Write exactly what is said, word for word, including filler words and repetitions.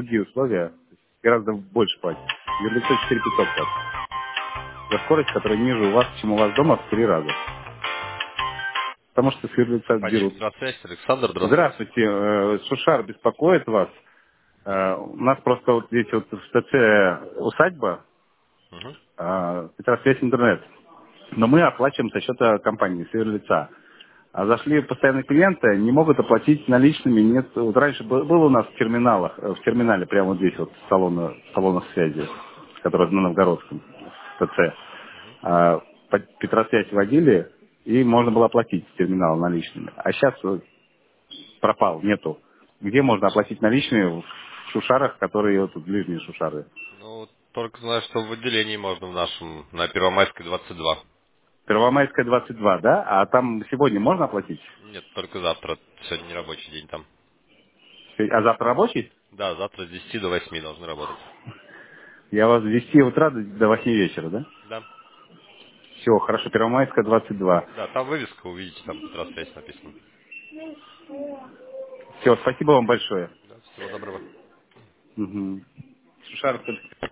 другие условия, гораздо больше платят. Юрлицо четыре тысячи пятьсот платит. За скорость, которая ниже у вас, чем у вас дома, в три раза. Потому что с юрлица берут. Компания «Связь», Александр, здравствуйте. Здравствуйте, э, Шушар беспокоит вас. Э, У нас просто вот здесь вот в ТЦ усадьба, Мгм. э, Петросвязь интернет. Но мы оплачиваем со счета компании, с юрлица. А зашли постоянные клиенты, не могут оплатить наличными. Нет, вот раньше бы- было у нас в терминалах, э, в терминале прямо вот здесь вот салона, салонах связи, который на Новгородском, в ТЦ. А, по- Петросвязь водили, и можно было оплатить с терминала наличными. А сейчас пропал, нету. Где можно оплатить наличными в Шушарах, которые вот тут ближние Шушары? Ну, только знаю, что в отделении можно в нашем, на Первомайской двадцать два. Первомайская двадцать два, да? А там сегодня можно оплатить? Нет, только завтра. Сегодня не рабочий день там. А завтра рабочий? Да, завтра с десяти до восьми должны работать. Я вас с десяти утра до до восьми вечера, да? Да. Все, хорошо, Первомайская двадцать два. Да, там вывеска, увидите, там Петросвязь написано. Все, спасибо вам большое. Да, всего доброго. Мгм. Шушар,